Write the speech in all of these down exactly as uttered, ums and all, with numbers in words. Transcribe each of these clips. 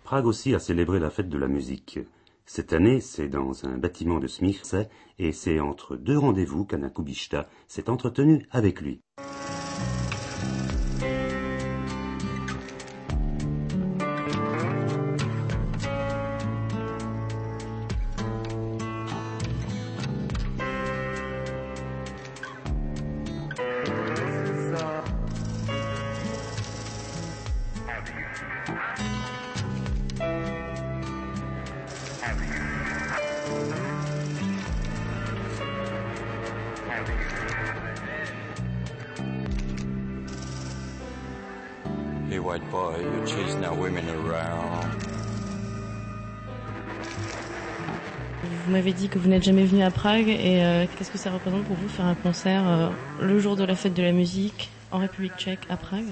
Prague aussi a célébré la fête de la musique. Cette année, c'est dans un bâtiment de Smirce, et c'est entre deux rendez-vous qu'Anna Kubishta s'est entretenue avec lui. Hey white boy, you're chasing our women around. Vous m'avez dit que vous n'êtes jamais venu à Prague et euh, qu'est-ce que ça représente pour vous faire un concert euh, le jour de la fête de la musique en République tchèque à Prague?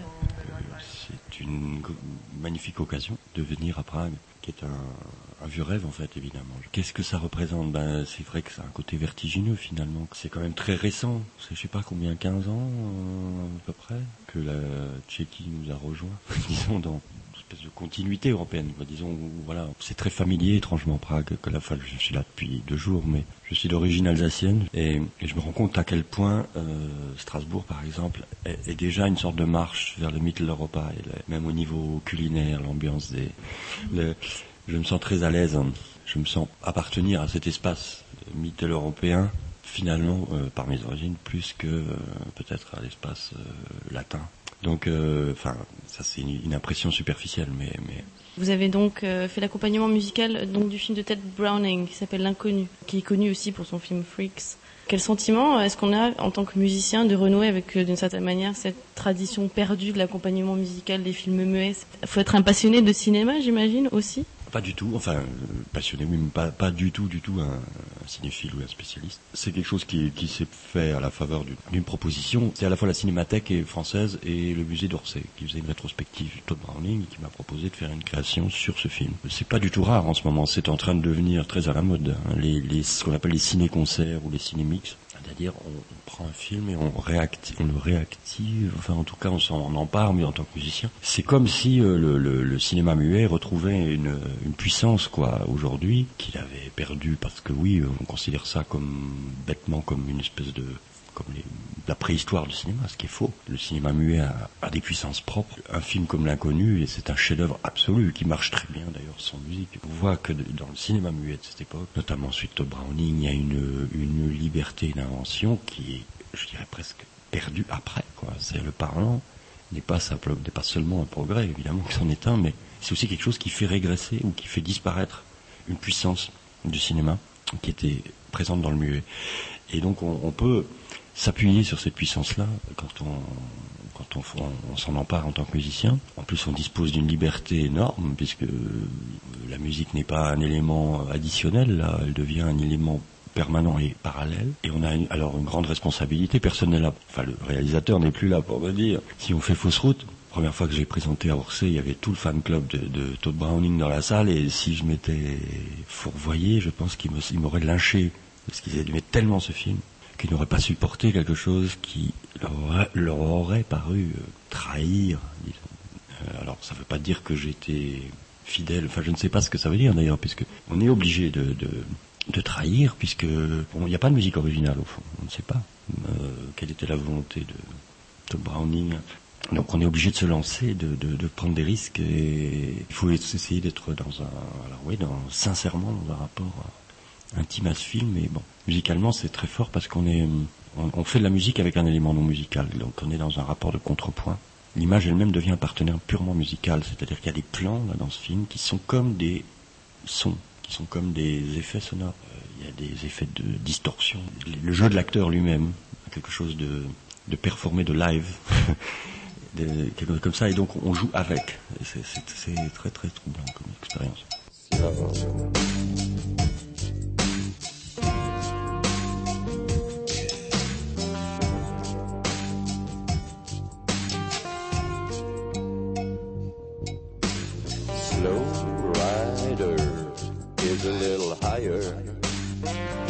C'est une magnifique occasion de venir à Prague, qui est un, un vieux rêve en fait évidemment. Qu'est-ce que ça représente? Ben, c'est vrai que c'est un côté vertigineux finalement. C'est quand même très récent, c'est je sais pas combien, quinze ans euh, à peu près, que la Tchéquie nous a rejoints, disons dans une espèce de continuité européenne. Disons, voilà, c'est très familier étrangement Prague, que la fois je suis là depuis deux jours, mais je suis d'origine alsacienne et, et je me rends compte à quel point euh, Strasbourg par exemple est, est déjà une sorte de marche vers le Mitteleuropa, et le, même au niveau culinaire, l'ambiance des... Le, je me sens très à l'aise, hein. Je me sens appartenir à cet espace mitteleuropéen, finalement, euh, par mes origines, plus que euh, peut-être à l'espace euh, latin. Donc, enfin, euh, ça c'est une, une impression superficielle, mais... mais... Vous avez donc euh, fait l'accompagnement musical donc, du film de Ted Browning, qui s'appelle L'Inconnu, qui est connu aussi pour son film Freaks. Quel sentiment est-ce qu'on a, en tant que musicien, de renouer avec, d'une certaine manière, cette tradition perdue de l'accompagnement musical des films muets? Il faut être un passionné de cinéma, j'imagine, aussi? Pas du tout, enfin, euh, passionné, mais pas, pas du tout, du tout un, un cinéphile ou un spécialiste. C'est quelque chose qui, qui s'est fait à la faveur d'une, d'une proposition. C'est à la fois la Cinémathèque française et le musée d'Orsay, qui faisait une rétrospective Todd Browning, qui m'a proposé de faire une création sur ce film. C'est pas du tout rare en ce moment, c'est en train de devenir très à la mode, hein, les, les, ce qu'on appelle les ciné-concerts ou les ciné-mix. C'est-à-dire, on, on prend un film et on, réactive, on le réactive, enfin en tout cas on s'en empare, mais en tant que musicien. C'est comme si euh, le, le, le cinéma muet retrouvait une, une puissance, quoi, aujourd'hui, qu'il avait perdue, parce que oui, on considère ça comme bêtement comme une espèce de... comme les, la préhistoire du cinéma, ce qui est faux. Le cinéma muet a, a des puissances propres. Un film comme L'Inconnu, et c'est un chef-d'œuvre absolu, qui marche très bien d'ailleurs sans musique. On voit que dans le cinéma muet de cette époque, notamment suite au Browning, il y a une, une liberté d'invention qui est, je dirais, presque perdue après, quoi. C'est le parlant n'est pas, simple, n'est pas seulement un progrès, évidemment que c'en est un, mais c'est aussi quelque chose qui fait régresser ou qui fait disparaître une puissance du cinéma qui était présente dans le muet. Et donc on, on peut s'appuyer sur cette puissance-là quand on quand on, on, on s'en empare en tant que musicien. En plus, on dispose d'une liberté énorme puisque la musique n'est pas un élément additionnel, là, elle devient un élément permanent et parallèle. Et on a une, alors une grande responsabilité. Personne n'est là. Enfin, le réalisateur n'est plus là pour me dire si on fait fausse route. La première fois que j'ai présenté à Orsay, il y avait tout le fan club de, de Todd Browning dans la salle, et si je m'étais fourvoyé, je pense qu'il, me, il m'aurait lynché parce qu'ils aimaient tellement ce film qu'ils n'auraient pas supporté quelque chose qui leur aurait, leur aurait paru euh, trahir, disons. Euh, alors, ça ne veut pas dire que j'étais fidèle, enfin, je ne sais pas ce que ça veut dire d'ailleurs, puisque on est obligé de, de, de trahir, puisque il n'y a pas de musique originale au fond, on ne sait pas euh, quelle était la volonté de Todd Browning. Donc, on est obligé de se lancer, de, de, de prendre des risques, et il faut essayer d'être dans un, alors oui, dans, sincèrement dans un rapport intime à ce film. Et bon, musicalement c'est très fort parce qu'on est on, on fait de la musique avec un élément non musical, donc on est dans un rapport de contrepoint. L'image elle-même devient un partenaire purement musical, c'est-à-dire qu'il y a des plans là dans ce film qui sont comme des sons, qui sont comme des effets sonores. Euh, il y a des effets de distorsion, le jeu de l'acteur lui-même, quelque chose de, de performé, de live, de, quelque chose comme ça, et donc on joue avec. Et c'est, c'est, c'est très très troublant comme expérience. Slow rider is a little higher.